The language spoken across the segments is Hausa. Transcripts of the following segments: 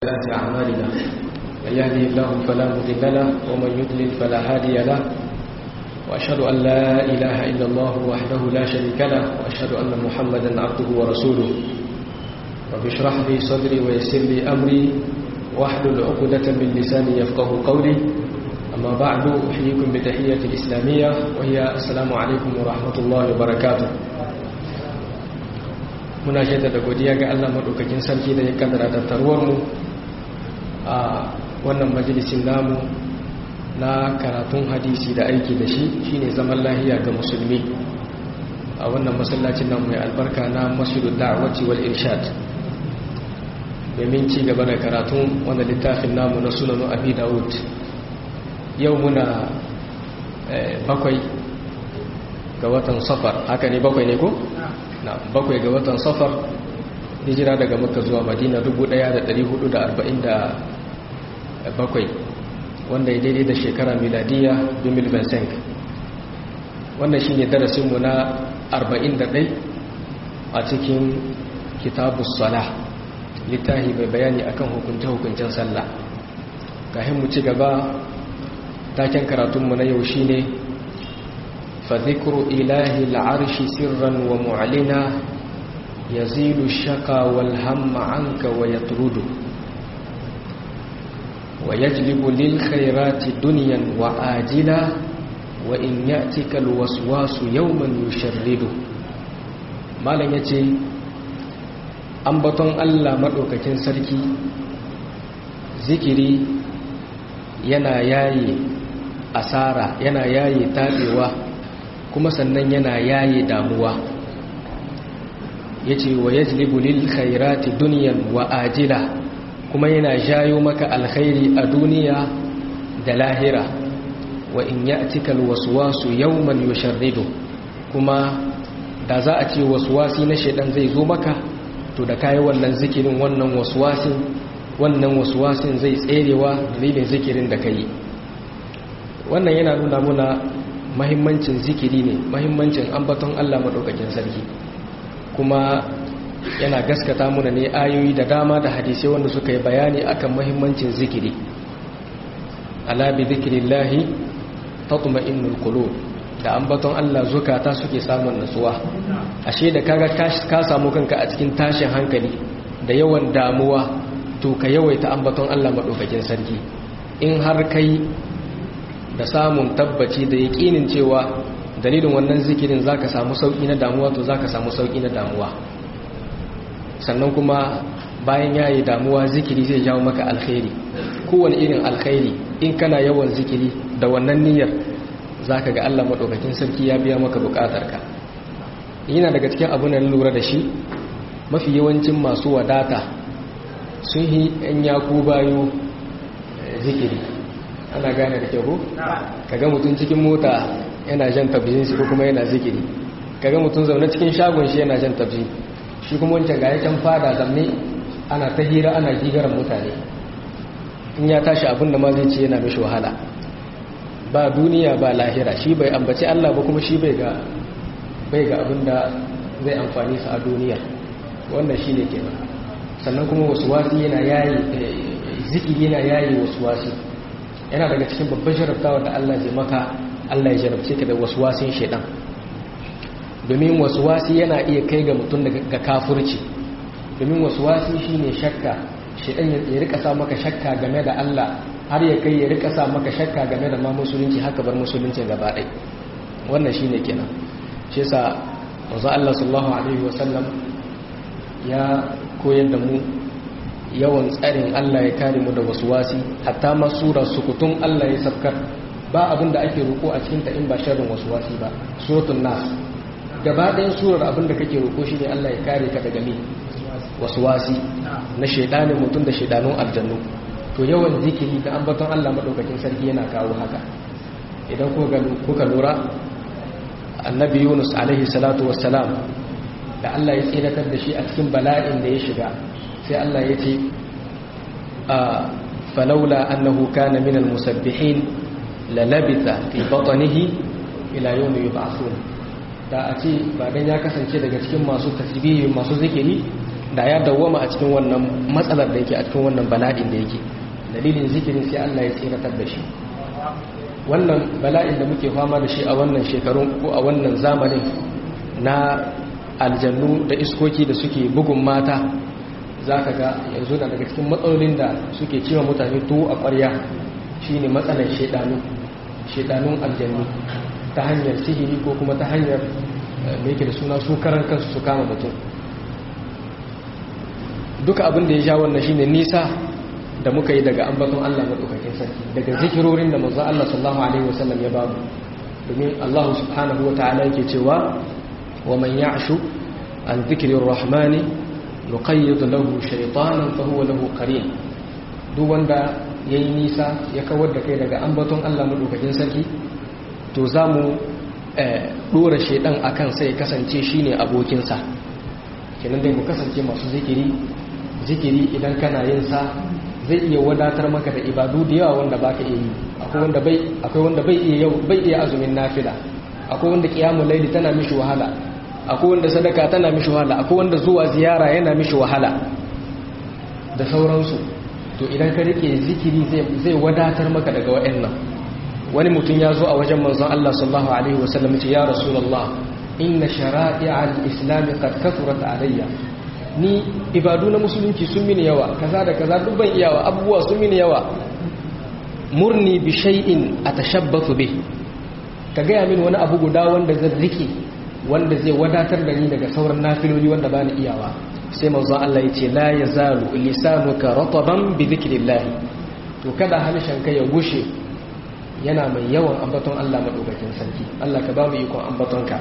سيئات أعمالنا من يهده الله فلا مضل له ومن يضلل فلا هادي له وأشهد أن لا إله إلا الله وحده لا شريك له وأشهد أن محمدا عبده ورسوله رب اشرح لي صدري ويسر لي أمري واحلل عقدة من لساني يفقه قولي أما بعد أحييكم بتحية الإسلامية وهي السلام عليكم ورحمة الله وبركاته. muna shaida da godiya ga Allah madaukakin sarki da ya kaddara tattaruwar mu a wannan majalisin namu na karatun hadisi da aiki da shi shine zaman lahiya ga musulmi a wannan masallacin namu mai albarka na Masjidud Da'wati wal Irshad domin ci gaba da karatun wannan littafin namu na Sunan Abi Dawud. Yau muna bakwai ga watan Safar, haka ne bakwai ne ko? Na bakwai ga watan Safar, hijira daga Makka zuwa Madina 1447, wanda ya daidai da shekara miladiya 2025. Wannan shine darasinmu na 41 a cikin Kitabus Salah, littafi mai bayani akan hukunce-hukuncen sallah. Kafin mu ci gaba, taken karatunmu na yau shine فذكر إله العرش سرا ومعلنا يزيل الشقى والهم عنك ويطرده ويجلب للخيرات دنيا وآجلا وإن يأتك الوسواس يوما يشرده. ما لن يتي أنبطن الله مدوككين سركي ذكري yana yayi asara, yana yayi tabewa, kuma sannan yana yaye damuwa. Yace wa yajlibu lil khairati dunyan wa ajila, kuma yana jayo maka alkhairi a duniya da lahira. Wa in ya'tika alwaswasu yawman yusharridu, kuma da za a ce waswasi na shedan zai zo maka, to da kai wannan zikirin wannan waswasin zai tserewa dalilin zikirin da kai. Wannan yana nuna muna mahimmancin zikiri ne, mahimmancin ambaton Allah madaukakin sarki, kuma yana gaskata muna ne ayoyi da dama da hadisai wanda suka yi bayani akan mahimmancin zikiri. Ala bi zikrillahi tatma'innul qulub, da ambaton Allah zukata suke samun nutsuwa. Ashe da kaga ka samu kanka a cikin tashin hankali da yawan damuwa, to ka yawaita ambaton Allah madaukakin sarki. In har kai da samun tabbaci da yaƙinin cewa dalilin wannan zikirin zaka samu sauki na damuwa, to zaka samu sauki na damuwa. Sannan kuma bayan yayi damuwa, zikiri zai jawo maka alkhairi, kowane irin alkhairi. In kana yawan zikiri da wannan niyyar, zaka ga Allah madaukakin sarki ya biya maka bukatarka. Yana daga cikin abun da lura da shi, mafi yawancin masu wadata sun yi ɗan yaku bayo zikiri. Ana gane da kyau, kaga mutum cikin mota yana jan tabbijin shi ko kuma yana zikiri, kaga mutum zaune cikin shagon shi yana jan tabbijin shi, kuma wancan ga yakan fada zamne ana ta hira ana gigaran mutane. In ya tashi abin da ma zai ce yana mishi wahala, ba duniya ba lahira. Shi bai ambaci Allah ba, kuma shi bai ga abin da zai amfani sa a duniya. Wannan shi ne kenan. Sannan kuma wasuwasi yana yayi, zikiri yana yayi wasuwasi. Yana daga cikin babban jarabtawa da Allah zai maka, Allah ya jarabce ka da waswasin shedan. Domin waswasi yana iya kai ga mutum ga kafirci. Domin waswasi shine shakka, shedan ya rika sa maka shakka game da Allah, har ya kai ya rika sa maka shakka game da ma musulunci, haka bar musulunci gaba ɗaya. Wannan shine kenan. Shi yasa manzo Allah sallallahu alaihi wasallam ya koyar da mu yawan tsarin Allah ya kare mu da waswasi. Hatta ma sura sukutun Allah ya sabkar, ba abin da ake roƙo a cikin ta in ba sharrin waswasi ba. Suratul Nas gaba ɗayan surar abin da kake roƙo shine Allah ya kare ka daga waswasi na shedanin mutum da shedanun aljannu. To yawan zikiri da ambaton Allah madaukakin sarki yana kawo haka. Idan kuka lura, annabi Yunus alaihi salatu wassalam, da Allah ya tsiratar da shi a cikin bala'in da ya shiga, sai Allah ya ce falaula annahu kana minal musabbihin lalabitha fi batnihi ila yawmi yub'athun. Da a ce ba dan ya kasance daga cikin masu tasbihi masu zikiri, da ya dawwama a cikin wannan matsalar da yake a cikin wannan bala'in da yake dalilin zikirin sai Allah ya tsiratar da shi wannan bala'in da muke fama da shi a wannan shekarun ko a wannan zamanin na aljannu da iskoki da suke bugun mata zaka ga yanzu da daga cikin matsalolin da suke cewa mutane tuwo a ƙwarya shine matsalar shedanun aljannu ta hanyar sihiri ko kuma ta hanyar mai yake da suna su karan kansu su kama mutum duka abin da ya sha wannan shine nisa da muka yi daga ambaton Allah madaukakin sarki daga zikirorin da manzon Allah sallallahu alaihi wasallam ya bamu domin Allah subhanahu wataala yake cewa wa man ya'shu an dhikrir rahmani nuqayyid lahu shaytanan fa huwa lahu qarin duk wanda yayi nisa ya kawar da kai daga ambaton Allah madaukakin sarki to zamu dora shedan akan sai kasance shine abokinsa kenan dai mu kasance masu zikiri idan kana yin sa zai iya wadatar maka da ibadu da yawa wanda baka iya yi akwai wanda bai iya azumin nafila akwai wanda qiyamul layli tana mishi wahala akwai wanda sadaka tana mishi wahala akwai wanda zuwa ziyara yana mishi wahala da sauransu to idan ka rike zikiri zai wadatar maka daga waɗannan wani mutum ya zo a wajen manzon Allah sallallahu alaihi wasallam ce ya rasulullah inna shara'i'al islam qad kathurat alayya ni ibadu na musulunci sun mini yawa kaza da kaza duk ban iyawa abubuwa sun mini yawa murni bi shay'in atashabbathu bih ka ga min wani abu guda wanda zan rike wanda zai wadatar da ni daga sauran nafiloli wanda bani iyawa sai manzo Allah yace la yazalu lisanuka rataban bi dhikrillah to kada halishan ka ya gushe yana mai yawan ambaton Allah madaukakin sarki Allah ka ba mu ikon ambatonka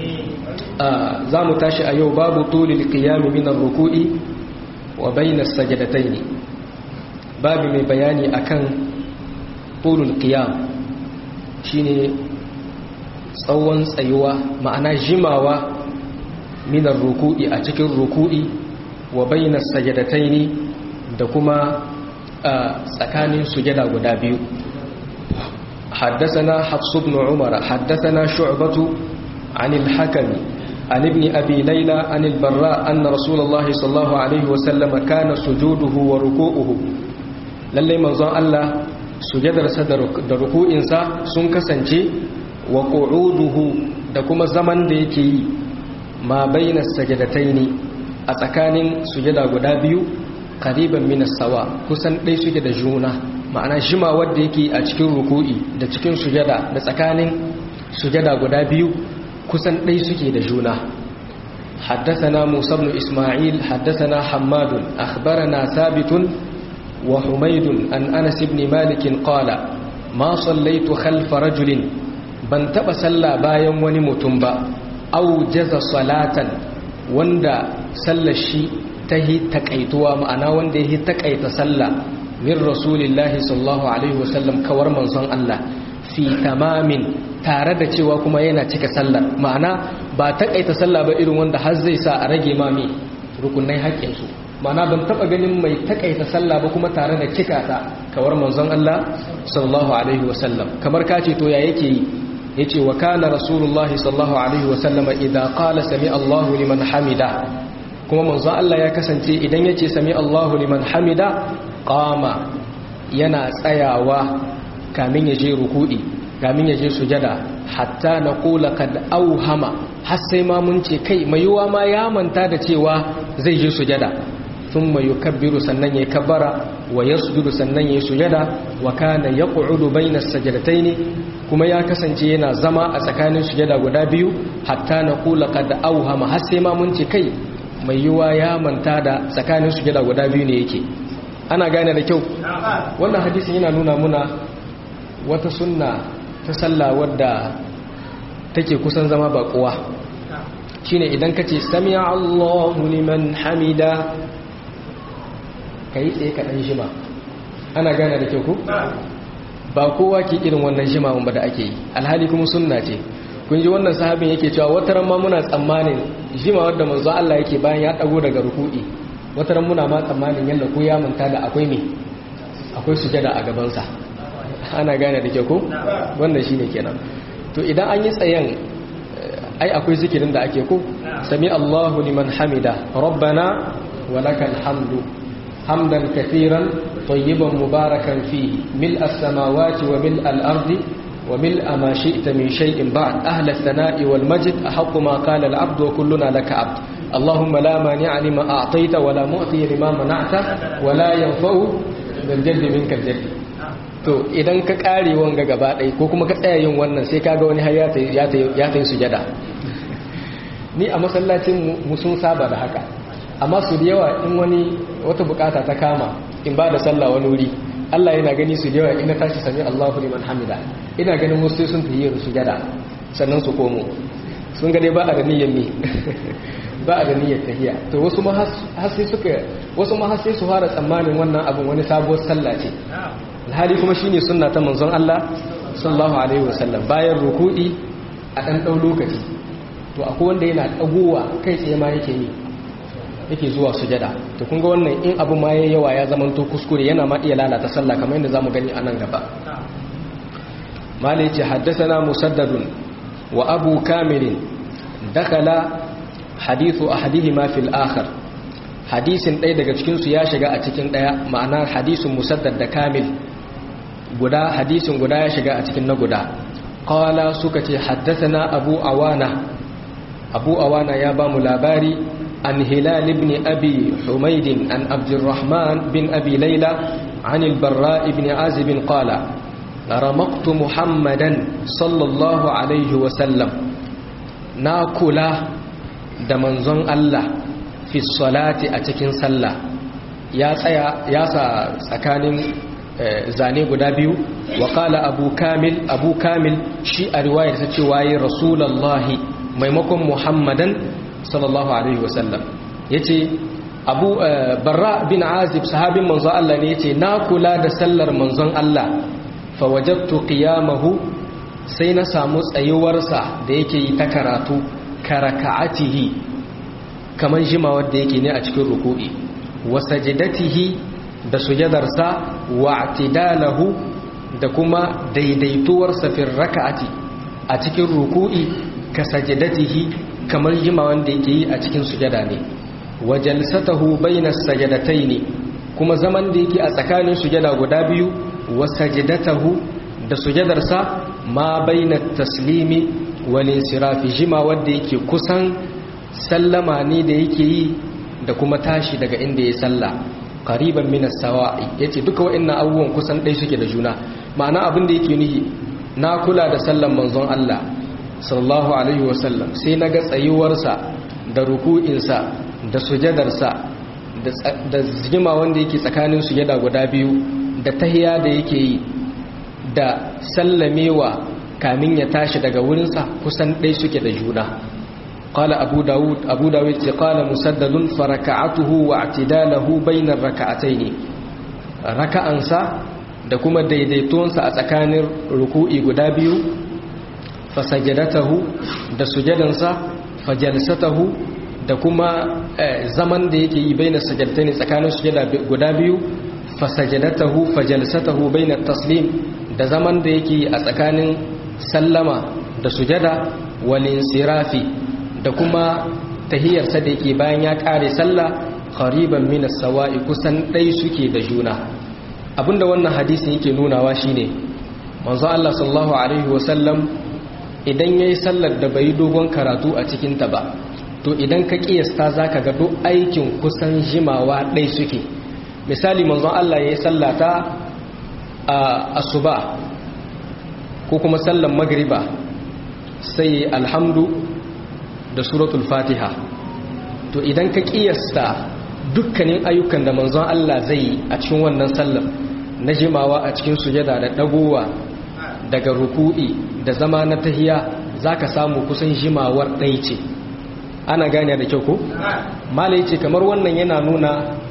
za mu tashi a yau babu tulil qiyam min ar-ruku'i wa bayna as-sajdatayn babu mai bayani akan tulul qiyam shine tsawon tsayuwa ma'ana jimawa min ar-ruku'i a cikin ruku'i wa bayna as-sajdatayn da kuma tsakanin sujada guda biyu حدثنا حفص بن عمر حدثنا شعبة عن الحكم عن ابن أبي ليلى عن البراء أن رسول الله صلى الله عليه وسلم كان سجوده وركوعه للي منظر الله سجد ركوع إنسا سنكسنجي وقعوده دكما زمن ديكي ما بين السجدتين أتكان سجد قدابيو قريبا من السواء كسن ليس سجد جونه ma'ana shima wadda yake a cikin ruku'i da cikin sujada da tsakanin sujada guda biyu kusan ɗai suke da juna haddathana Musa ibn Isma'il haddathana Hammad akhbarana Thabit wa Humayd an Anas ibn Malik qala ma sallaitu khalfa rajulin ban taba salla bayan wani mutum ba aw jaza salatan wanda sallar shi tahi takaituwa ma'ana wanda yahi takaita sallah min rasulillahi sallallahu alaihi wasallam kawar manzon Allah fi tamamin tare da cewa kuma yana cika sallar ma'ana ba takaita sallah ba irin wanda har zai sa a rage mami rukunai haƙƙinsu ma'ana ban taɓa ganin mai takaita sallah ba kuma tare da cika ta kawar manzon Allah sallallahu alaihi wasallam kamar kace to ya yake yi yace wa kana rasulullahi sallallahu alaihi wasallam idza qala sami Allahu liman hamida kuma manzon Allah ya kasance idan yace sami Allahu liman hamida qama yana tsayawa kamin ya je ruku'i kamin ya je sujada hatta naqula kad auhama har sai ma mun ce kai mai yuwa ma ya manta da cewa zai je sujada thumma yukabbiru sannan yayi kabbara wa yasjudu sannan yayi sujada wa kana yaq'udu bayna as-sajdatayn kuma ya kasance yana zama a tsakanin sujada guda biyu hatta naqula kad auhama har sai ma mun ce kai mai yuwa ya manta da tsakanin sujada guda biyu ne yake ana gane da kyau wannan hadisin yana nuna muna wata sunna ta sallah wadda take kusan zama baƙuwa shine idan kace sami'a Allahu liman hamida kai tsaye ka dan jima ana gane da kyau ko ba kowa ke irin wannan jimawan ba da ake yi alhali kuma sunna ce kun ji wannan sahabin yake cewa wataran ma muna tsammanin jimawar da manzo Allah yake bayan ya dago daga ruku'i wataran muna ma tsammanin yalla ko ya manta da akwai sujada a gabansa ana gane da ke ko wannan shine kenan to idan an yi tsayen ai akwai zikirin da ake ko sami Allahu liman hamida rabbana wa lakal hamdu hamdan kathiran tayyiban mubarakan fihi mil as-samawati wa mil al-ardi wa mil ma shi'ta min shay'in ba'd ahla ath-thana'i wal majd ahaqqu ma qala al-'abdu wa kulluna laka 'abd اللهم لا مانع لما أعطيت ولا معطي لما منعت ولا ينفع ذا الجد منك الجد. to idan ka kare wanga gaba ɗaya ko kuma ka tsaya yin wannan sai kaga wani har ya ta yi sujada. Ni a masallacin mu sun saba da haka, amma su da yawa in wani wata bukata ta kama in ba da sallah wani wuri Allah yana gani su da yawa in na tashi sami Allahu liman hamida ina ganin wasu sai sun tayi sujada sannan su komo sun ga dai ba a da niyyar ne ba a da niyyar tahiya. To wasu ma har sai su fara tsammanin wannan abin wani sabuwar sallah ce, alhali kuma shine sunna ta manzon Allah sallallahu alaihi wasallam. Bayan ruku'i a dan dau lokaci to akwai wanda yana dagowa kai tsaye ma yake zuwa sujada. To kun ga wannan in abu ma yayi yawa ya zama to kuskure yana ma iya lalata sallah kamar yadda zamu gani a nan gaba. Malai ce haddathana Musaddadun wa Abu Kamil dakala hadithu ahadihima fil akhar. Hadisin ɗaya daga cikin su ya shiga a cikin ɗaya, ma'ana hadisin Musaddad da Kamil guda, hadisin guda ya shiga a cikin na guda. Qala suka ce haddathana Abu Awana ya ba mu labari an Hilal ibn Abi Humayd an Abdurrahman bin Abi Layla an al-Barra ibn Azib qala ramaqtu Muhammadan sallallahu alaihi wa sallam, na kula da manzon Allah fi salati a cikin sallah, ya sa tsakanin zane guda biyu. Wa qala Abu Kamil shi a riwayar ta cewa yi Rasulullahi maimakon Muhammadan sallallahu alaihi wasallam. Yace Abu Barra bin Azib sahabin manzon Allah ne, yace na kula da sallar manzon Allah fa wajadtu qiyamahu, sai na samu tsayuwarsa da yake yi ta karatu karaka'atihi kaman jimawar da yake ne a cikin ruku'i, wa sajidatihi da sujadarsa, wa i'tidalahu da kuma daidaituwarsa fi raka'ati a cikin ruku'i ka sajidatihi kamar jimawar da yake yi a cikin sujada ne, wa jalsatahu bainas sajadataini kuma zaman da yake a tsakanin sujada guda biyu, wa sajidatahu da sujadarsa ma bainat taslimi wal insirafi, jimawar da yake kusan sallama ne da yake yi da kuma tashi daga inda ya salla, qariban min as-sawa'i. Yace duka waɗannan abubuwan kusan dai suke da juna, ma'ana abin da yake nihi na kula da sallan manzon Allah sallallahu alaihi wasallam, sai naga tsayuwarsa da ruku'insa da sujadarsa da jima wanda yake tsakanin sujada guda biyu da tahiya da yake yi da sallamewa kamin ya tashi daga wurinsa kusan dai suke da juna. قال أبو داود قال مسدد فركعته واعتداله بين الركعتين ركعنسا da kuma daidaitonsa a tsakanin ruku'i guda biyu, fasajadatahu da sujadansa, fajalsatahu da kuma zaman da yake yi baina sajadatayn tsakanin sujada guda biyu, fasajadatahu fajalsatahu baina taslim da zaman da yake yi a tsakanin sallama da sujada, wal insirafi da kuma tahiyarsa da yake bayan ya kare sallah, qariban min as-sawa'i kusan dai suke da juna. Abinda wannan hadisin yake nunawa shine manzo Allah sallallahu alaihi wasallam idan yayi sallar da bai dogon karatu a cikin ta ba, to idan ka kiyasta zaka ga duk aikin kusan jimawa dai suke. Misali manzo Allah yayi sallata a asuba ko kuma sallar magriba, sai alhamdu da suratul fatiha, to idan ka kiyasta dukkanin ayyukan da manzon Allah zai yi a cikin wannan sallar na jimawa a cikin sujada da dagowa daga ruku'i da zama na tahiya, zaka samu kusan jimawar ɗaya ce. Ana gane da kyau ko? Malai ce kamar wannan yana nuna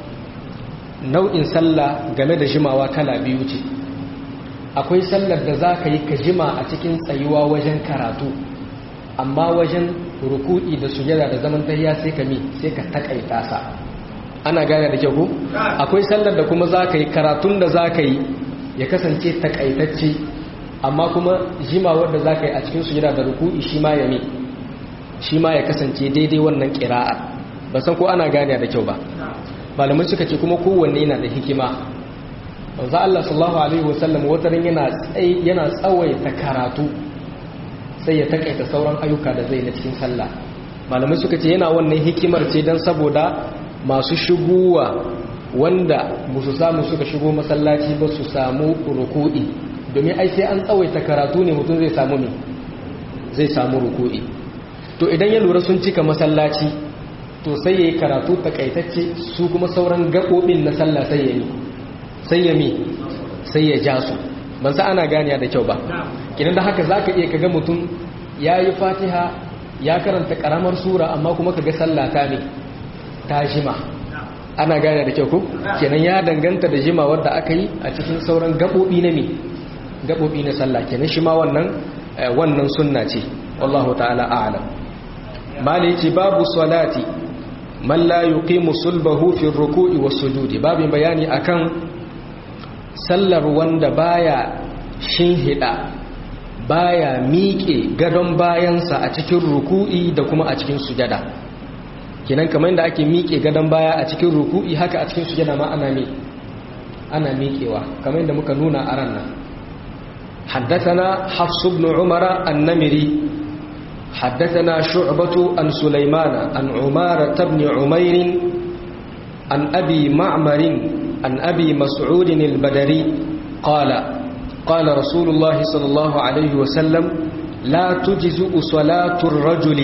nau'in sallah game da jimawa kala biyu ce. Akwai sallar da zaka yi ka jima a cikin tsayuwa wajen karatu, amma wajen ruku'i da sujada da zaman tahiya sai ka takaita sa. Ana gane da kyau ko? Akwai sallar da kuma zaka yi karatun da zaka yi ya kasance takaitacce, amma kuma jimawar da zaka yi a cikin sujada da ruku'i shi ma ya kasance daidai wannan qira'a. Ba san ko ana gane da kyau ba. malamai suka ce kuma kowanne yana da hikima. manzo Allah sallallahu alaihi wasallam watarin yana tsawaita karatu sai ya takaita sauran ayyuka da zai na cikin sallah. malamai suka ce yana wannan hikimar ce dan saboda masu shigowa wanda musu samu suka shigo masallaci ba su samu ruku'i, domin ai sai an tsawaita karatu ne mutum zai samu me zai samu ruku'i. to idan ya lura sun cika masallaci to sai yayi karatu takaitacce, su kuma sauran gabobin na sallah sai ya ja su. ban sa ana ganiya da kyau ba. kinan da haka zaka iya kaga mutum yayi Fatiha ya karanta karamar sura amma kuma kaga sallah ta jima. ana ganiya da kyau ko kenan ya danganta da jima wanda aka yi a cikin sauran gabobi na sallah. kenan shi ma wannan sunna ce, wallahu ta'ala a'lam. mali ce babu salati man la yuqimu sulbahu fi ruku'i was sujudi, babin bayani akan sallar wanda baya shinhida baya miƙe gadon bayansa a cikin ruku'i da kuma a cikin sujada. kenan kamar yadda ake miƙe gadon baya a cikin ruku'i haka a cikin sujada ma ana miƙewa kamar yadda muka nuna a ran nan. حدثنا حفص بن عمر النمري حدثنا شعبة عن سليمان عن عمارة بن عمير عن أبي معمر عن أبي مسعود البدري قال رسول الله صلى الله عليه وسلم لا تجزء صلاة الرجل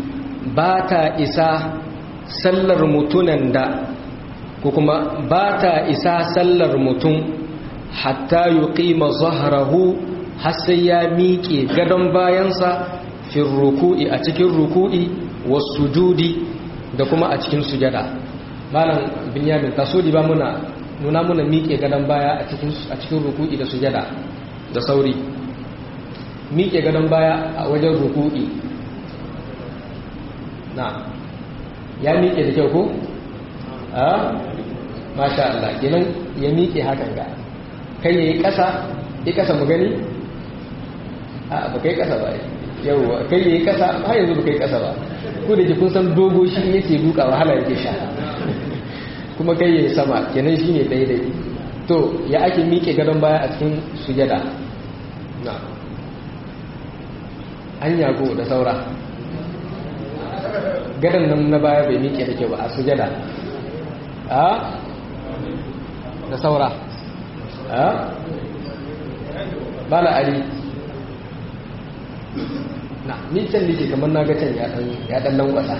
باتا إساء سلر متنندا كما باتا إساء سلر متن حتى يقيم ظهره حسيا ميكي قدم باينسا في الركوع أتكي الركوع والسجود دكما أتكي سجدا malam binyamin tasodi ba nuna muna miƙe gadon baya a cikin ruku'i da sujada da sauri. miƙe gadon baya a wajen ruku'i ya miƙe da kyau ko? masha Allah ginin ya miƙe hakan ga kai ya yi ƙasa mu gani? ba kai ƙasa ba yauwa kai ya yi ƙasa har yanzu ba kai ƙasa ba ko da kun san dogo shi yake duka wahala yake sha kuma kai ya yi sama kenan shi ne daidai. to ya ake miƙe gadon baya a cikin sujada an yago da saura gadon nan na baya bai miƙe da kyau ba a sujada da saura ba na ari ni can da ke kamar na ga can ya ɗan lankwasa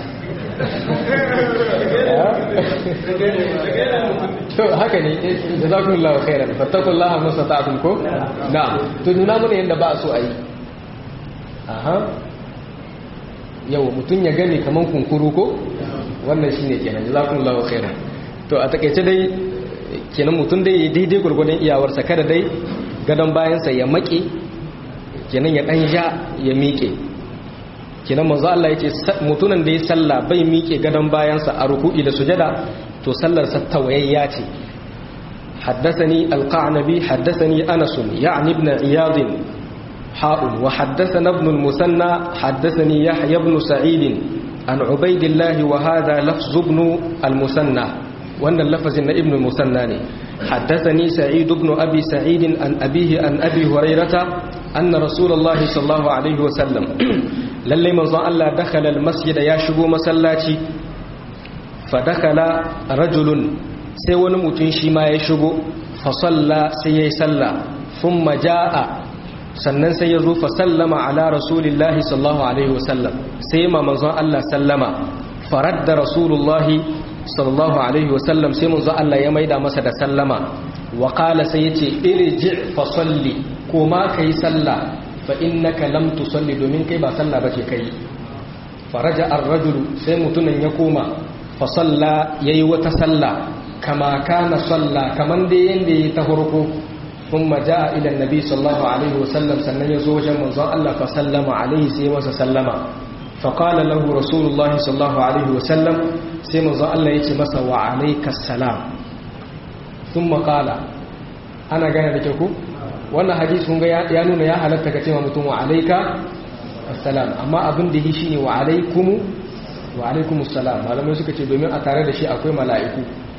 to haka ne jazakumullahu khairan fattakullaha masata'tum ko na'am to nuna mana yanda ba so ayi yau mutun ya gane kaman kunkuru ko wannan shine kenan jazakumullahu khairan. to a takeice dai kenan mutun dai daidai gurgurdan iyawarsa kada dai gadon bayansa ya make kenan ya dan ya miƙe. kenan manzo Allah yake mutunan da ya salla bai miƙe gadon bayansa a ruku'i da sujada to sallar sa tawayayya ce. haddathani al-qanabi haddathani Anas ya'ni ibn Iyad ha'un wa haddathana ibn al-Musanna haddathani Yahya ibn Sa'id an Ubaydillah wa hadha lafz ibn al-Musanna wannan lafazin na ibn al-Musanna ne. haddathani Sa'id ibn Abi Sa'id an abihi an Abi Hurairah anna Rasulullahi sallallahu alaihi wa sallam lallai manzon Allah dakhala almasjid ya shigo masallaci fa dakhala rajulun sai wani mutum shi ma ya shigo fa salla sai yayi salla thumma jaa sannan sai ya zo fa sallama ala rasulillahi sallallahu alaihi wasallam sai ma manzon Allah sallama faradda rasulullahi sallallahu alaihi wasallam sai manzon Allah ya maida masa da sallama wa qala sai yace irji fa salli ko ma kai salla fa innaka lam tusalli domin kai ba sallah bace kai faraja ar-rajul sai mutumin ya koma fa salla yayi wata salla kama kana salla kaman da yanda yayi ta farko kuma jaa ila annabi sallallahu alaihi wasallam sannan yazo wajen manzon Allah fa sallama alaihi sai masa sallama fa qala lahu rasulullahi sallallahu alaihi wasallam sai manzon Allah yace masa wa alaikas salam thumma qala ana gane da ku wannan hadisi kun ga ya nuna ya halatta ka ce ma mutum wa alaika assalam, amma abin da yi shine wa alaikumus salam. malamai suka ce domin a tare da shi akwai mala'iku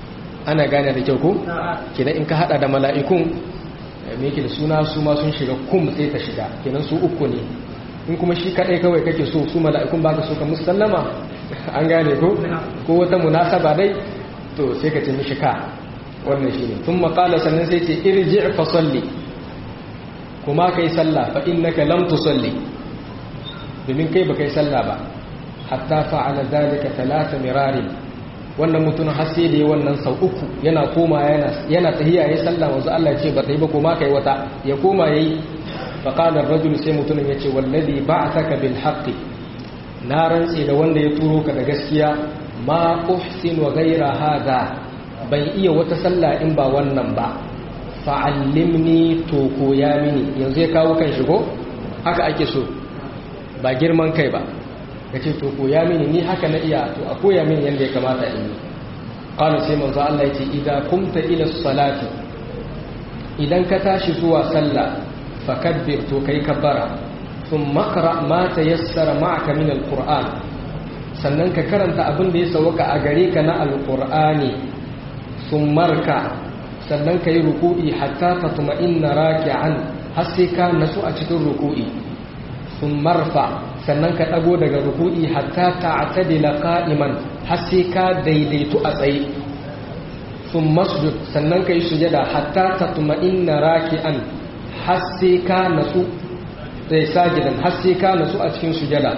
ana gane da kyau ko kenan in ka hada da mala'ikun me yake da suna su ma sun shiga kum sai ta shiga kenan su uku ne in kuma shi kadai kawai kake so su mala'ikun baka so ka musallama an gane ko wata munasaba dai to sai ka ce mishi ka wannan shine thumma qala sannan sai ce irji' fa salli kuma kai sallah fa innaka lam tusalli domin kai baka yi sallah ba hatta fa'ala zalika 3 mirarin wannan mutum har sai da wannan sau uku yana koma yana tahiyya yayin sallah wanzu Allah ya ce ba ta yi ba kuma kai wata ya koma yayi fa qala ar-rajul sai mutumin yace wallazi ba'athaka bil haqqi na rantsi da wanda ya turo ka da gaskiya ma uhsinu ghayra hada ban iya wata sallah in ba wannan ba fa'allimni to koya mini yanzu ya kawo kan shigo haka ake so ba girman kai ba kace to koya mini ni haka na iya to a koya mini yanda ya kamata in yi qala sai manzo Allah yace idan kumta ila salati idan ka tashi zuwa sallah fakabbir to kai kabbara thumma qra ma tayassara ma'aka min alquran sannan ka karanta abin da ya sauka a gare ka na alqurani thumma rka sannan ka yi ruku'i hatta tatma'inna raki'an har sai ka nasu a cikin ruku'i thumma rfa sannan ka dago daga ruku'i hatta ta'tadila qa'iman har sai ka daidaitu a tsaye thumma sujud sannan ka yi sujada hatta tatma'inna raki'an har sai ka nasu sai sajidan har sai ka nasu a cikin sujada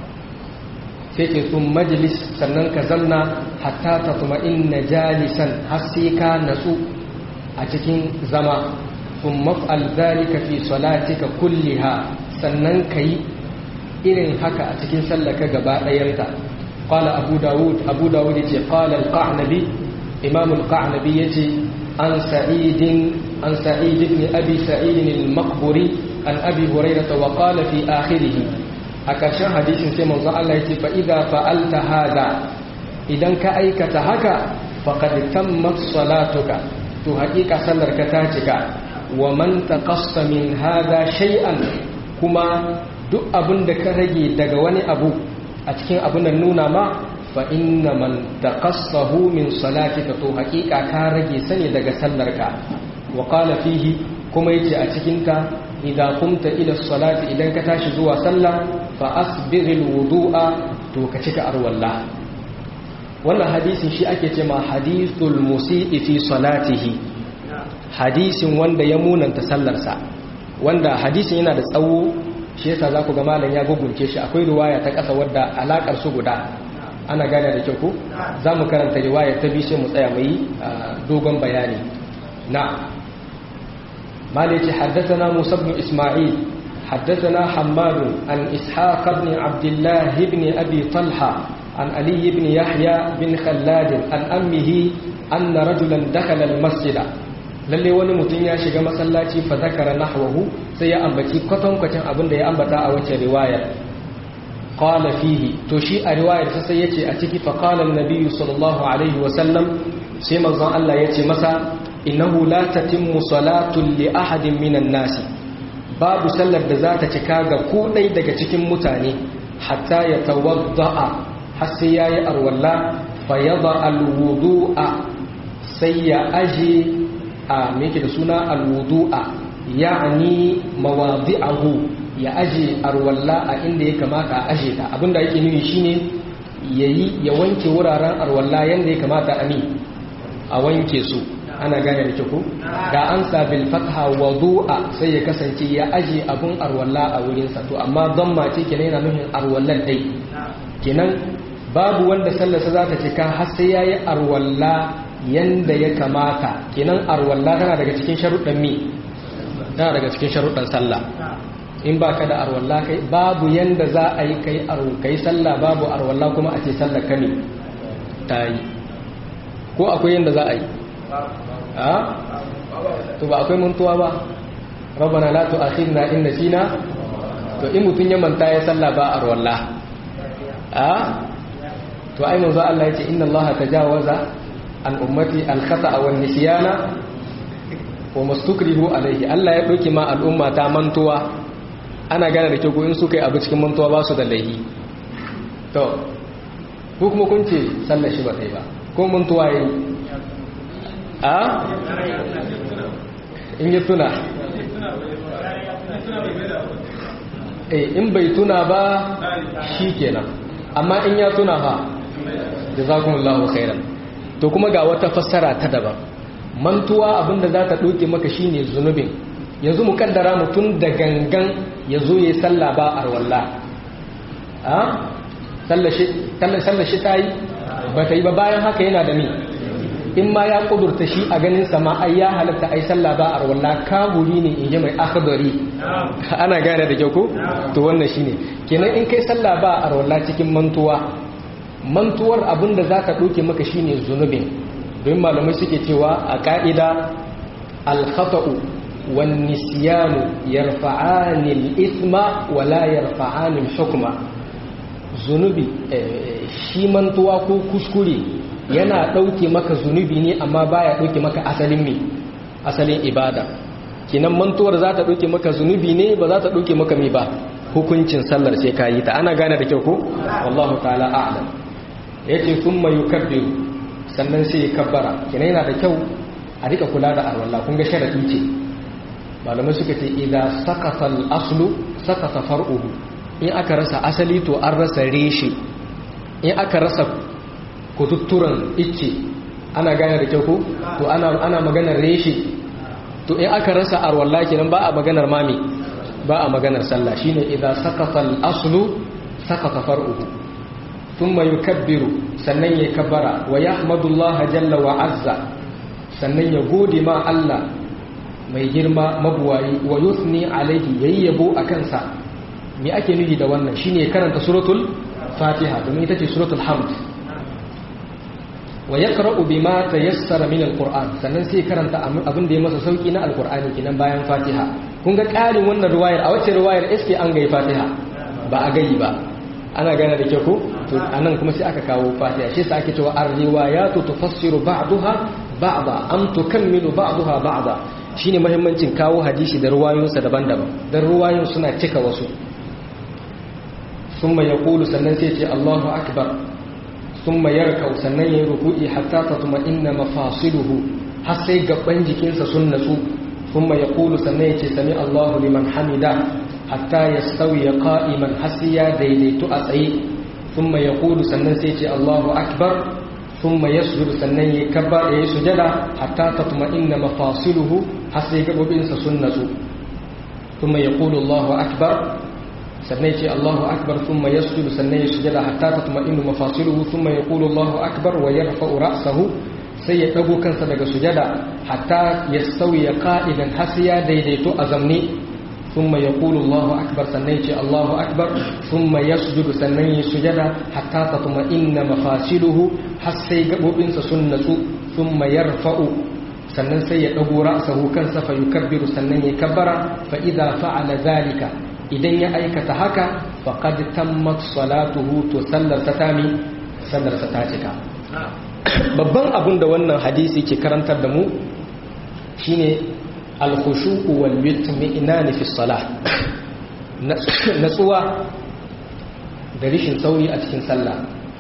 sai ce sun majlis sannan ka zanna hatta tatma'inna jalisan har sai ka nasu a cikin zama sun maf'al zalika fi salatika kulliha sannan ka yi irin haka a cikin sallaka gaba ɗayanta qala abu dawud yace qala al-qa'nabi imam al-qa'nabi yace an sa'id ibn abi sa'id al-maqburi an abi hurairah wa qala fi akhirih a ƙarshen hadisin sai manzo Allah yace fa idza fa'alta hada idan ka aikata haka faqad tammat salatuka to haƙiƙa sallar ka ta cika wa man taqassa min hada shay'an kuma duk abin da ka rage daga wani abu a cikin abin da nuna ma fa inna man taqassahu min salatika to haƙiƙa ka rage sani daga sallarka wa qala fihi kuma yace a cikin ta idan kumta ila salati idan ka tashi zuwa sallah fa asbiril wudu'a to ka cika arwalla wannan hadisin shi ake cewa hadithul musii fi salatihi hadisin wanda ya munanta sallarsa wanda hadisin yana da tsawo shi yasa za ku ga malam ya gugunce shi akwai riwaya ta ƙasa wadda alakar su guda ana gane da kyau ko za mu karanta riwaya ta biyu sai mu tsaya mu yi dogon bayani na مالك حدثنا موسى بن إسماعيل حدثنا حماد عن إسحاق بن عبد الله بن أبي طلحة عن علي بن يحيى بن خلاد عن أمه أن رجلا دخل المسجد lalle wani mutum ya shiga masallaci fa zakara nahwahu sai ya ambaci kwatankwacin abin da ya ambata a wace riwaya qala fihi to shi a riwayar sai yace a ciki fa qala an-nabi sallallahu alaihi wa sallam sai manzon Allah yace masa innahu la tatimmu salatu li ahadin minan nasi babu sallar da za ta cika ga kodai daga cikin mutane hatta ya tawadda'a har sai yayi arwalla fa yada alwudu'a sai ya aje a meke da suna alwudu'a yani mawadi'ahu ya aje arwalla a inda ya kamata a aje ta abinda yake nuni shine ya wanke wuraren arwalla yanda ya kamata a wanke su ana gane da kyau da an sabil fatha wudu'a sai ya kasance ya aje abun arwalla a wurin sa to amma dhamma ce kenan yana nufin arwallan dai kenan babu wanda sallarsa za ta cika har sai yayi arwalla yanda ya kamata kenan arwalla tana daga cikin sharuɗan tana daga cikin sharuɗan sallah in baka da arwalla kai babu yanda za a yi kai sallah babu arwalla kuma a ce sallar ka ne ta yi ko akwai yanda za a yi to ba akwai mantuwa ba rabbana la tu'akhidna in nasina to in mutun ya manta ya salla ba arwalla to ai manzo Allah yace inna Allah tajawaza an ummati al-khata'a wan nisyana wa mastukrihu alayhi Allah ya doki ma al'umma ta mantuwa ana gane da kyau in suka yi abu cikin mantuwa ba su da laihi to ko kuma kun ce sallar shi ba sai ba ko mantuwa yayi a in ya tuna in bai tuna ba shi kenan, amma in ya tuna ba jazakumullahu khairan. to kuma ga wata fassara ta daban, mantuwa abinda za ta ɗauke maka shine zunubin. yanzu mu kaddara mutum da gangan ya zo ya yi sallah ba arwalla, sallar shi ta yi ba ta yi ba, bayan haka yana da ni in ma ya kudurta shi a ganin sama ai ya halatta ai sallah ba arwalla, kaburi ne in ji mai akhdari. ana gane da kyau ko to wannan shine kenan in kai sallah ba arwalla cikin mantuwar abinda za ka ɗauke maka shine zunubin. don malamai suke cewa a ka'ida al-khata'u wan nisyanu yarfa'ani al-ithma wa la yarfa'ani al-hukma. zunubi shi mantuwa ko kuskure yana ɗauke maka zunubi ne, amma baya ɗauke maka asalin ibada. kinan mantuwar za ta ɗauke maka zunubi ne, ba za ta ɗauke maka mai ba hukuncin sallar sai ka yi ta. ana gane da kyau ko wallahu ta'ala a'lam. yace thumma yukabbiru, sannan sai ya kabbara. kinan yana da kyau a rika kula da arwalla, kun ga sharadi ce. malamai suka ce idan sakata al-aslu sakata far'uhu, in aka rasa asali to an rasa reshe, in aka rasa kututturan icce ana gane da kyau ko to ana maganar reshe. to in aka rasa arwalla kenan ba a maganar mami, ba a maganar sallah. shine idan sakata al-aslu sakata far'uhu. thumma yukabbiru, sannan ya kabbara. wa yahmadullaha jalla wa azza, sannan ya gode ma Allah mai girma mabuwayi. wa yuthni alaihi, yayyabo akan sa. me ake nufi da wannan shine karanta suratul fatiha, domin ita ce suratul hamd. wa yaqra'u bima tayassara min alquran, sannan sai karanta abin da ya masa sauki na alqur'ani kinan bayan fatiha. kun ga ƙarin wannan riwayar, a wacce riwayar iske an gai fatiha ba a gai ba. ana gane da ke ko to anan kuma sai aka kawo fatiha. shi sa ake cewa ar-riwayatu tufassiru ba'daha ba'da am tukammilu ba'daha ba'da. shine muhimmancin kawo hadisi da ruwayoyinsa daban-daban, dan ruwayoyin suna cika wasu. thumma yaqulu, sannan sai ce Allahu akbar. thumma yarka'u, sannan yayi ruku'i hatta tatma'inna mafasiluhu, har sai gaban jikinsa sun natsu. thumma yaqulu, sannan yace sami Allahu liman hamida, hatta yastawi qa'iman, har sai ya daidaitu a tsaye. thumma yaqulu, sannan sai ce Allahu akbar. thumma yasjudu, sannan yayi kabbar, yayi sujada hatta tatma'inna mafasiluhu, har sai gabobinsa sun natsu. thumma yaqulu Allahu akbar, sannan yace Allahu akbar. thumma yasjudu, sannan yayi sujada hatta tatma'inna mafasiluhu. thumma yaqulu Allahu akbar wa yarfa'u ra'sahu, sai ya dago kansa daga sujada hatta yastawi qa'idan, har sai ya daidaito a zamne. thumma yaqulu Allahu akbar, sannan yace Allahu akbar. thumma yasjudu, sannan yayi sujada hatta tatma'inna mafasiluhu, har sai gabobinsa sun natsu. thumma yarfa'u, sannan sai ya dago ra'sahu kansa, fa yukabbiru, sannan ya kabbara. fa idza fa'ala dhalika, idan ya aikata haka, faqad tammat salatuhu, to sallarsa ta cika. babban abin da wannan hadisi ke karantar da mu shine al-khushu'u wal itmi'nan fi salah, natsuwa da rishin sauri a cikin sallah.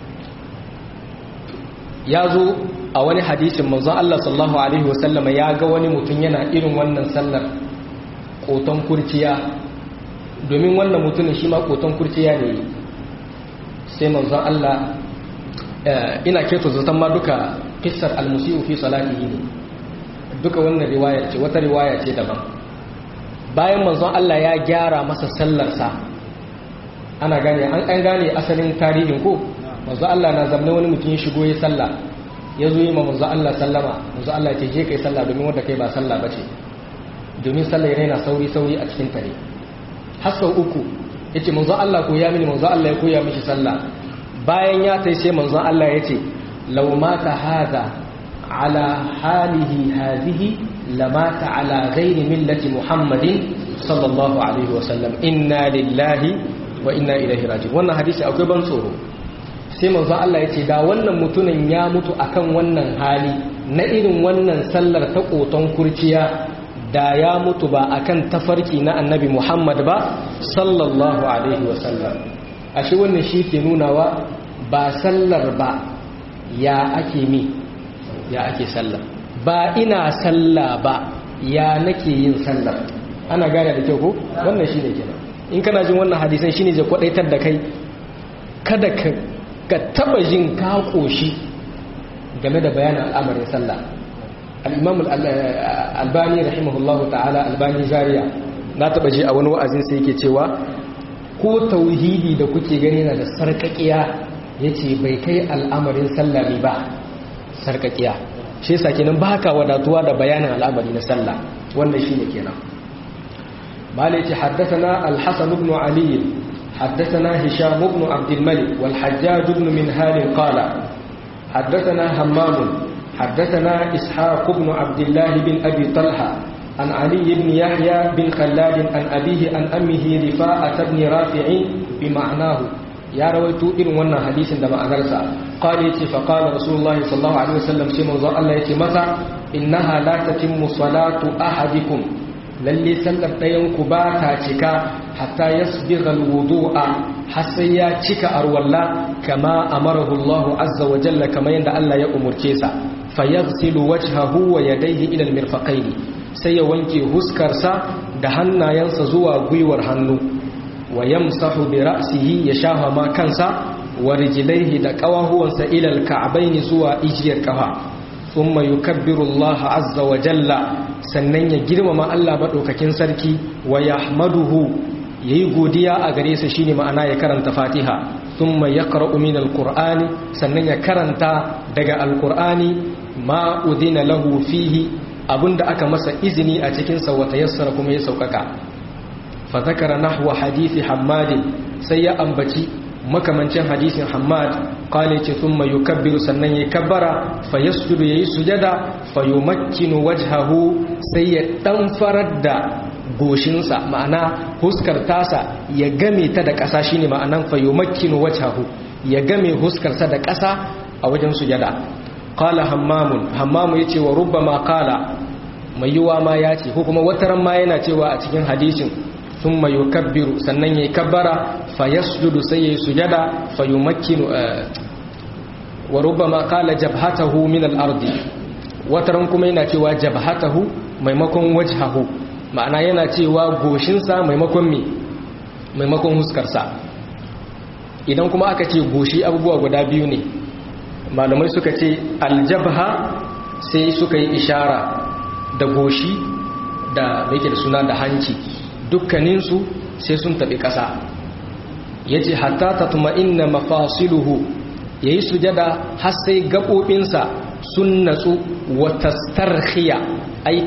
ya zo a wani hadisin manzon Allah sallallahu alaihi wasallam ya ga wani mutum yana irin wannan sallar koton kurciya, domin wannan mutumin shi ma koton kurciya ne. sai manzon Allah, ina keto zaton ma duka kissar al-musiu fi salatihi ne, duka wannan riwaya ce, wata riwaya ce daban. bayan manzon Allah ya gyara masa sallarsa, ana gane an gane asalin tarihin ko. manzon Allah na zamne, wani mutum ya shigo ya salla, ya zo yi ma manzon Allah sallama. manzon Allah ce je kai salla, domin wanda kai ba salla bace, domin sallar yana sauri a cikin tare. har sau uku yace manzon Allah koya mini, manzon Allah ya koya mishi sallah. bayan ya tai sai manzon Allah yace law mata hada ala halihi hadhihi lamata ala ghairi millati Muhammadin sallallahu alaihi wasallam, inna lillahi wa inna ilaihi raji'un. wannan hadisi akwai ban tsoro. sai manzon Allah yace da wannan mutumin ya mutu akan wannan hali na irin wannan sallar ta koton kurciya, da ya mutu ba akan tafarki na annabi Muhammad ba sallallahu alaihi wasallam. ashe wannan shi ke nunawa ba sallar ba ya ake sallar, ba ina sallah ba ya nake yin sallar. Ana gane da kyau ko wannan shine kenan in kana jin wannan hadisan shine zai kwadaitar da kai kada ka taba jin ka koshi game da bayanin al'amarin sallah. al-imam al-albani rahimahullahu ta'ala, albani jariya, na taba ji a wani wa'azin sai yake cewa ko tauhidi da kuke gani na da sarkakiya yace bai kai al'amarin sallah ne ba sarkakiya. shi yasa kenan baka wadatuwa da bayanin al'amari na sallah. wannan shine kenan. مالك حدثنا الحسن بن علي حدثنا هشام بن عبد الملك والحجاج بن منهال قال حدثنا همام حدثنا إسحاق بن عبد الله بن أبي طلحة عن علي بن يحيى بن خلاد عن أبيه عن أمه رفاعة بن رافع بمعناه. يا رويت إن ونا حديث عندما أنرسى قال فقال رسول الله صلى الله عليه وسلم سيما الله يتمتع إنها لا تتم صلاة أحدكم lalle sallar ɗayanku ba ta cika hatta yasbigha alwudu'a har sai ya cika arwalla kama amarahu Allah azza wa jalla kama yanda Allah ya umurce sa fayaghsilu wajhahu wa yadayhi ila almirfaqayn sai ya wanke huskarsa da hannayensa zuwa gwiwar hannu wa yamsahu bi ra'sihi ya shafa ma kansa wa rijlaihi da kawahuwansa ila alka'bayn zuwa ijiyar kafa thumma yukabbiru Allah azza wa jalla sannan ya girmama Allah madaukakin sarki wa yahmaduhu yayi godiya a gare sa shine ma'ana ya karanta Fatiha thumma yaqra'u min alqur'ani sannan ya karanta daga alqur'ani ma udina lahu fihi abunda aka masa izini a cikin sa wata yassara kuma ya saukaka fa zakara nahwa hadisi Hammad sai ya ambaci makamancin hadisin Hammad qala ce thumma yukabbiru sannan ya kabbara fa yasjudu yayi sujada fa yumakkinu wajhahu sai ya dan farar da goshinsa ma'ana huskar tasa ya game ta da ƙasa shine ma'anan fa yumakkinu wajhahu ya game huskarsa da ƙasa a wajen sujada. qala hammamu yace wa rubbama qala mai yiwa ma yace ko kuma wataran ma yana cewa a cikin hadisin thumma yukabbiru sannan yayi kabbara fa yasjudu sai yayi sujada fa yumakkinu wa rubbama qala jabhatahu min al-ardi wataran kuma yana cewa jabhatahu maimakon wajhahu ma'ana yana cewa goshinsa maimakon huskarsa. idan kuma aka ce goshi abubuwa guda biyu ne malamai suka ce aljabha sai suka yi ishara da goshi da yake da suna da hanci dukkaninsu sai sun taɓi ƙasa. ya ce hatta ta tuma'inna mafasiluhu ya yi sujada har sai gaɓoɓinsa sun natsu wa tastarhiya ay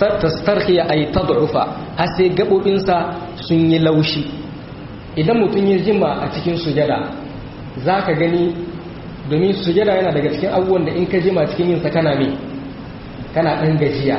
tad'ufa har sai gaɓoɓinsa sun yi laushi. idan mutum ya jima a cikin sujada za ka gani domin sujada yana daga cikin abubuwan da in ka jima cikin yinsa kana ɗan gajiya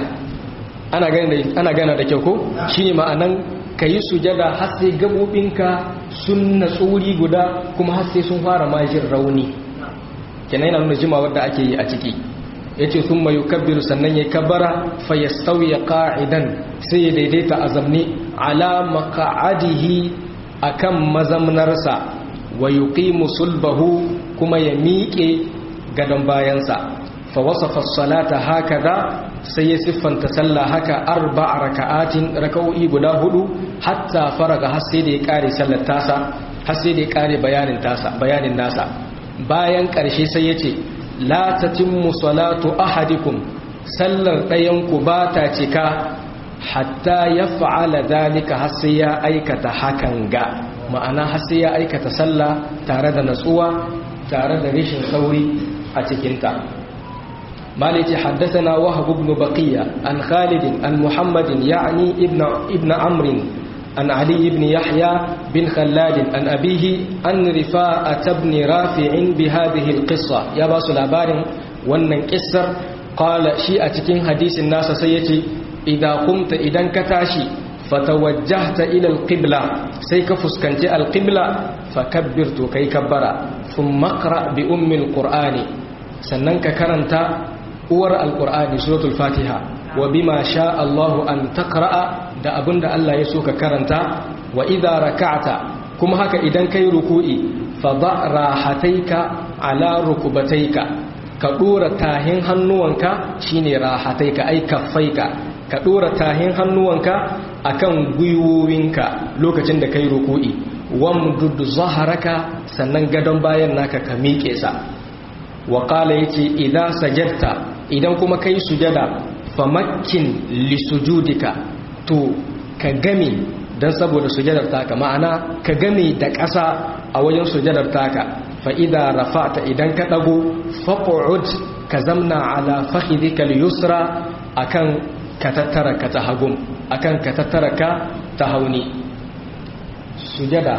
ana gana da kyau ko shi ne ma'anan ka yi sujada har sai gabobinka sun natsu wuri guda kuma har sai sun fara majin rauni kenan yana nuna jima wadda ake yi a ciki yace sun mayu kabbiru sannan ya kabbara fa yastawiya qa'idan sai ya daidaita a zamne ala maq'adihi akan mazamnarsa wa yuqimu sulbahu kuma ya miƙe gadon bayansa fa wasafa as-salata hakaza sai ya siffanta sallah haka 4 raka'atin raka'o'i guda 4 hatta faraga har sai da ya kare sallar tasa har sai da ya kare bayanin nasa bayan karshe sai yace la tatimmu salatu ahadikum sallar dayan ku ba ta cika hatta yaf'ala dalika har sai ya aikata hakan ga ma'ana har sai ya aikata sallah tare da natsuwa tare da rishin sauri a cikinta. مالك حدثنا وهب بن بقية عن خالد عن محمد يعني ابن عمرو عن علي بن يحيى بن خلاد عن أبيه عن رفاعة بن رافع بهذه القصة يا باس العبار وأن كسر قال شيء أتكين حديث الناس سيتي إذا قمت إذا كتاشي فتوجهت إلى القبلة سيكفس كنت القبلة فكبرت كي كبر ثم اقرأ بأم القرآن سننك كرنت uwar alkur'ani suratul fatiha wa bima sha Allahu an taqra'a da abinda Allah ya so ka karanta wa idza raka'ta kuma haka idan kai ruku'i fa da rahataika ala rukubataika ka dora tahin hannuwanka shine rahataika ai kaffaika ka dora tahin hannuwanka akan gwiwowinka lokacin da kai ruku'i wamdud zaharaka sannan gadon bayan naka ka miƙe sa wa qala yace idan sajadta idan kuma kai sujada famakkin lisujudika to ka game dan saboda sujadar taka ma'ana ka game da ƙasa a wajen sujadar taka fa idza rafa'ta idan ka dago faq'ud ka zamna ala fakhidika al-yusra akan ka tattara ka ta hagum akan ka tattara ka ta hauni sujada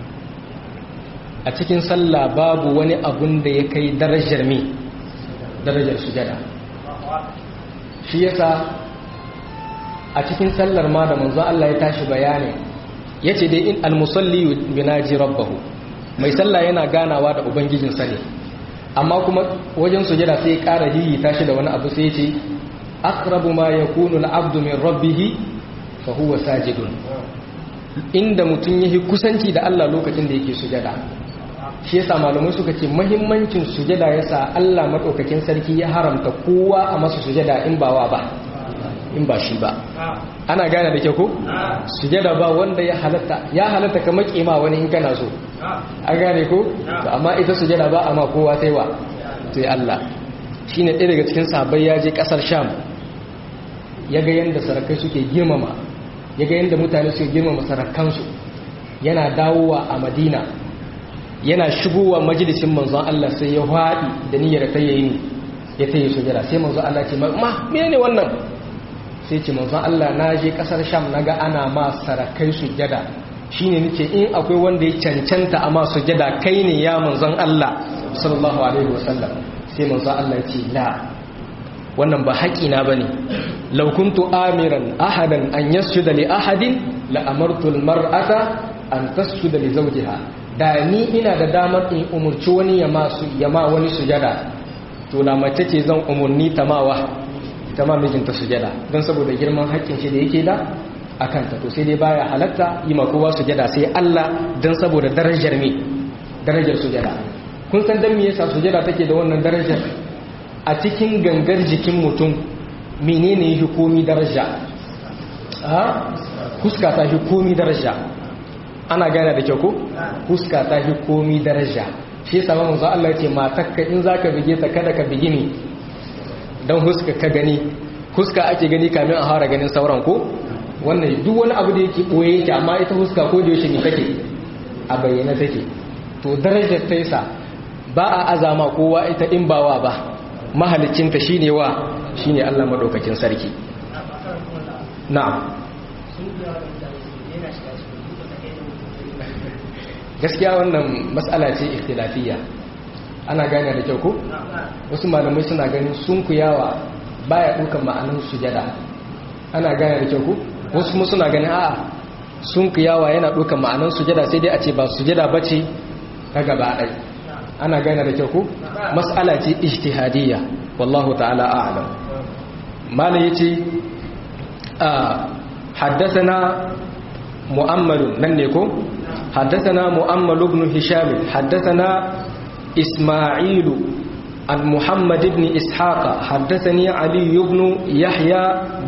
a cikin sallah babu wani abun da ya kai darajar darajar sujada shi yasa a cikin sallar ma da manzo Allah ya tashi bayani yace dai in al-musalli binaji rabbahu mai sallah yana ganawa da ubangijinsa ne amma kuma wajen sujada sai ya ƙara hiyi tashi da wani abu sai yace aqrabu ma yakunu al-abdu min rabbih fa huwa sajidun inda mutun yake kusanci da Allah lokacin da yake sujada shi yasa malamai suka ce muhimmancin sujada yasa Allah madaukakin sarki ya haramta kowa a masa sujada in ba shi ba ana gane da ke ko sujada ba wanda ya halatta ka makima wani in kana so an gane ko amma ita sujada ba amma kowa sai wa sai Allah shine ɗaya daga cikin sahabbai ya je kasar Sham yaga yanda sarakai suke girmama yaga yanda mutane suke girmama sarakansu yana dawowa a Madina yana shigowa majalisin manzon Allah sai ya haɗi da niyyar tayayi ya tayi sujada sai manzon Allah ce ma menene wannan sai ce manzon Allah na je kasar Sham naga ana ma sarakai sujada shine nace in akwai wanda ya cancanta a ma sujada kai ne ya manzon Allah sallallahu alaihi wasallam sai manzon Allah ya ce la wannan ba haƙina bane law kuntu amiran ahadan an yasjuda li ahadin la amartu al mar'ata an tasjuda li zawjiha da ni ina da damar in umurci wani ya ma wani sujada to na mace ce zan umurni ta ma mijinta sujada don saboda girman haƙƙin shi da yake da akanta to sai dai baya halatta yi ma kowa sujada sai Allah don saboda darajar sujada kun san dan me yasa sujada take da wannan darajar a cikin gangar jikin mutum menene yake komi daraja huska ta shi komi daraja ana gane da kyau ko huska ta shi komi daraja shi yasa manzo Allah ya ce matakka in zaka bige ta kada ka bigi ni dan huska ka gani huska ake gani kamin a fara ganin sauran ko wannan duk wani abu da yake boye yake amma ita huska ko da yaushe ne take a bayyana take to darajar ta yasa ba a azama kowa ita in bawa ba mahalicinta shine Allah madaukakin sarki na'am gaskiya wannan matsala ce ikhtilafiyya ana gane da kyau ko wasu malamai suna ganin sunkuyawa baya dukan ma'anar sujada ana gane da kyau ko wasu kuma suna ganin a'a sunkuyawa yana dukan ma'anar sujada sai dai a ce ba sujada bace ta gaba ɗaya ana gane da kyau ko mas'ala ce ijtihadiyya wallahu ta'ala a'lam malai yace haddathana mu'ammal nan ne ko حدثنا مؤمل بن هشام حدثنا إسماعيل عن محمد بن إسحاق حدثني علي بن يحيى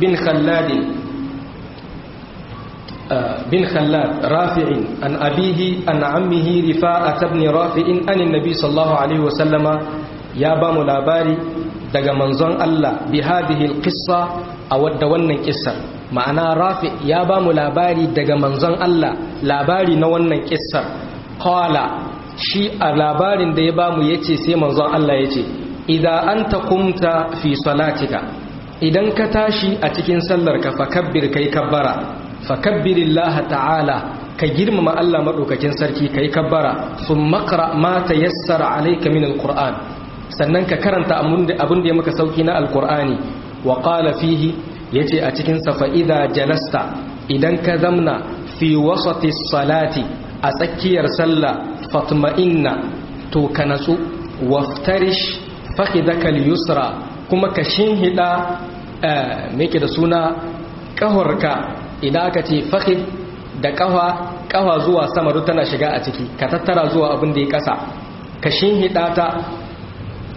بن خلاد رافع عن أبيه عن عمه رفاعة بن رافع عن النبي صلى الله عليه وسلم يا بام لاباري daga manzon Allah bi hadhihi alqissa a wadda wannan kissar ma'ana rafi ya ba mu labari daga manzon Allah labari na wannan kissar qala shi a labarin da ya ba mu yace sai manzon Allah yace idza anta qumta fi salatika idan ka tashi a cikin sallar ka fakabbir kai kabbara fakabbirillaha ta'ala ka girmama Allah madaukakin sarki kai kabbara thumma qra ma tayassara alayka min alquran sannan ka karanta abin da ya maka sauki na alkur'ani wa qala fihi yace a cikin sa fa idza jalasta idan ka zamna fi wasati salati a tsakiyar sallah fatma'inna to ka natsu waftarish fakhidaka al-yusra kuma ka shinhida me yake da suna kahorka idan aka ce fakhid da kafa zuwa sama duk tana shiga a ciki ka tattara zuwa abin da ya kasa ka shinhida ta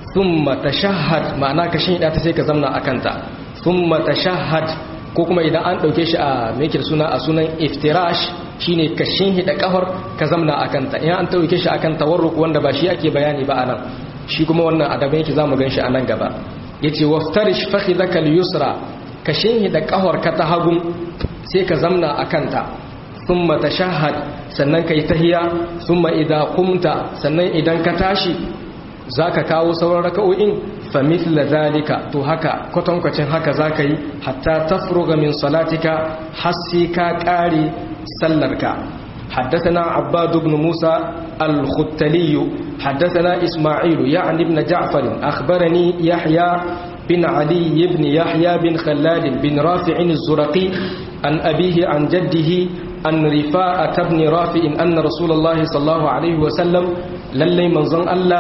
thumma tashahhad ma'ana ka shinhida ta sai ka zamna akanta thumma tashahhad ko kuma idan an dauke shi a mekir suna a sunan iftirash shine ka shinhida kafar ka zamna akanta in an dauke shi akan tawarruk wanda ba shi ake bayani ba anan shi kuma wannan adaban yake zamu ganshi anan gaba yace waftarish fakhidaka al-yusra ka shinhida kafar ka ta hagun sai ka zamna akanta thumma tashahhad sannan kai tahiyya thumma idza qumta sannan idan ka tashi zaka kawo sauran raka'o'in fa mithla zalika to haka kwatankwacin haka zaka yi hatta tafruga min salatika hasi ka kare sallarka حدثنا عباد بن موسى الختلي حدثنا إسماعيل يعني ابن جعفر أخبرني يحيى بن علي بن يحيى بن خلاد بن رافع الزرقي عن أبيه عن جده أن رفاءة بن رافع أن رسول الله صلى الله عليه وسلم للي منظن الله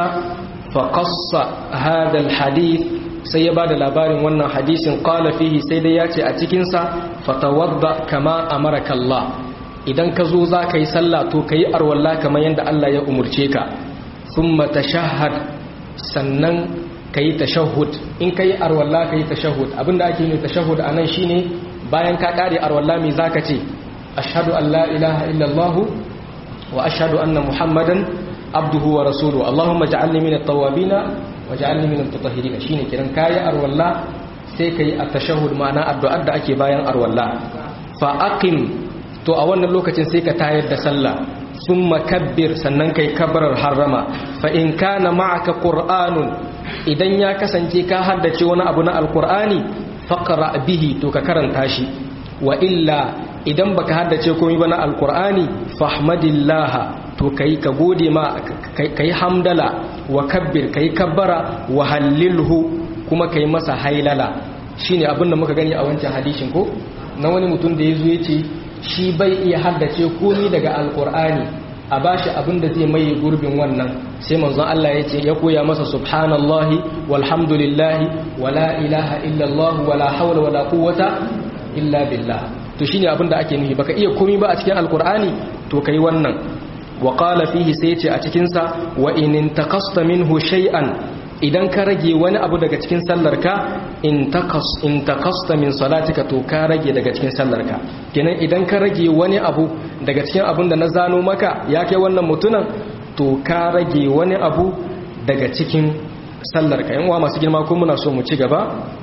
فقص هذا الحديث سيباد الأبار وانا حديث قال فيه سيدياتي أتكنسا فتوضأ كما أمرك الله idan ka zo za ka yi sallah to ka yi arwalla kamar yadda Allah ya umurce ka thumma tashahhad sannan ka yi tashahhud in ka yi arwalla ka yi tashahhud abinda ake yi tashahhud anan shine bayan ka kare arwalla me zaka ce ashhadu an la ilaha illallah wa ashhadu anna muhammadan abduhu wa rasuluhu allahumma ij'alni minat tawwabin waj'alni minal mutatahhirin shine kiran kai arwalla sai kai at-tashahhud ma'ana addu'ar da ake bayan arwalla fa aqim to a wannan lokacin sai ka tayar da sallah summa kabbir sannan kai kabbarar harrama fa in kana ma'aka qur'anun idan ya kasance ka haddace wani abu na alqur'ani faqra bihi to ka karanta shi wa illa idan baka haddace komai ba na alqur'ani fahmadillah to kai ka gode ma kai hamdala wa kabbir kai kabbara wa hallilhu kuma kai masa hailala shine abin da muka gani a wancan hadisin ko na wani mutum da yazo yace shi bai iya haddace komai daga alqur'ani a bashi abin da zai mai gurbin wannan sai manzon Allah yace ya koya masa subhanallahi walhamdulillahi wala ilaha illallah wala hawla wala quwwata illa billah to shine abin da ake nufi baka iya komai ba a cikin alqur'ani to kai wannan wa qala fihi sai yace a cikin sa wa in intaqasta minhu shay'an idan ka rage wani abu daga cikin sallarka in taqasta min salatika to ka rage daga cikin sallarka kenan idan ka rage wani abu daga cikin abin da na zano maka ya kai wannan mutunan to ka rage wani abu daga cikin sallarka yan uwa masu girma ko muna so mu ci gaba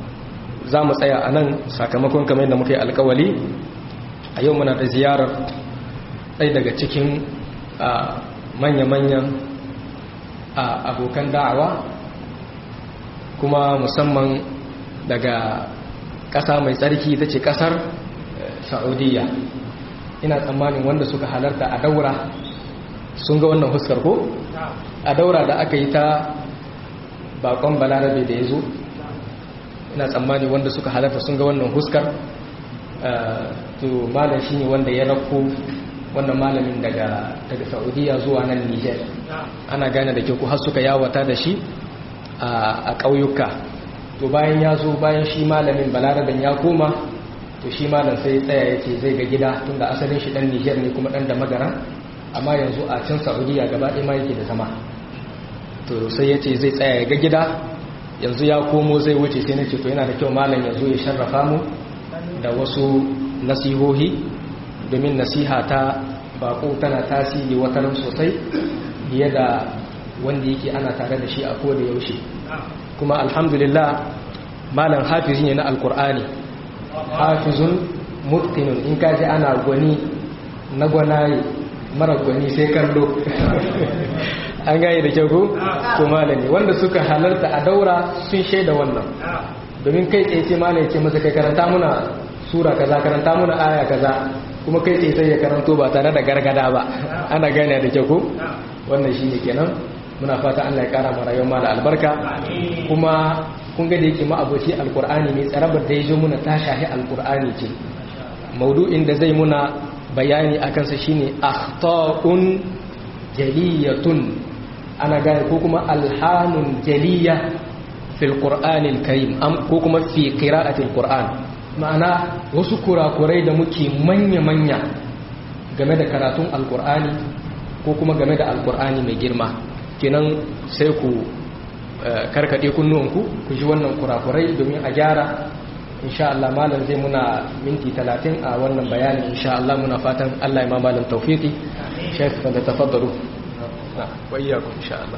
za mu tsaya a nan sakamakon kamar yadda muka yi alkawali a yau muna da ziyarar ɗaya daga cikin manya-manyan abokan da'awa kuma musamman daga ƙasa mai tsarki ita ce ƙasar Saudiya ina tsammanin wanda suka halarta a daura sun ga wannan huskar ko a daura da aka yi ta bakon balarabe da ya zo ina tsammani wanda suka halarta sun ga wannan huskar to malam shi ne wanda ya rako wannan malamin daga Saudiya zuwa nan Niger ana gane da ke ku har suka yawata da shi a ƙauyuka to bayan ya zo bayan shi malamin balaraben ya koma to shi malam sai tsaya ya ce zai ga gida tunda asalin shi dan Niger ne kuma dan da magara amma yanzu a can Saudiya gaba ɗaya ma yake da zama to sai ya ce zai tsaya ya ga gida yanzu ya komo zai wuce sai na ce to yana da kyau malam yanzu ya sharrafa mu da wasu nasihohi domin nasiha ta bako tana tasiri wataran sosai fiye da wanda yake ana tare da shi a koda yaushe kuma alhamdulillah malam hafizi ne na alkur'ani hafizun mutqinun in kaji ana gwani na gwanaye mara gwani sai kallo an gane da kyau ko malami wanda suka halarta a daura sun shaida wannan domin kai tsaye ce malami ce masa kai karanta muna sura kaza karanta muna aya kaza kuma kai tsaye sai ya karanto ba tare da gargada ba ana gane da kyau ko wannan shine kenan muna fata Allah ya kara mu rayuwar mala albarka kuma kun ga da yake ma aboci alqur'ani mai tsarabar da yazo muna ta shahi alqur'ani ce maudu'in da zai muna bayani akan sa shine akhta'un jaliyatun ana gane ko kuma alhanun jaliya fil qur'anil karim ko kuma fi qira'atil qur'an ma'ana wasu kurakurai da muke manya-manya game da karatun alqur'ani ko kuma game da alqur'ani mai girma kenan sai ku karkade kunnuwanku ku ji wannan kurakurai domin a gyara insha Allah. malam zai muna minti 30 a wannan bayani insha Allah. muna fatan Allah ya ma malam tawfiki. Sheikh da tafaddalu wa iyyakum insha Allah.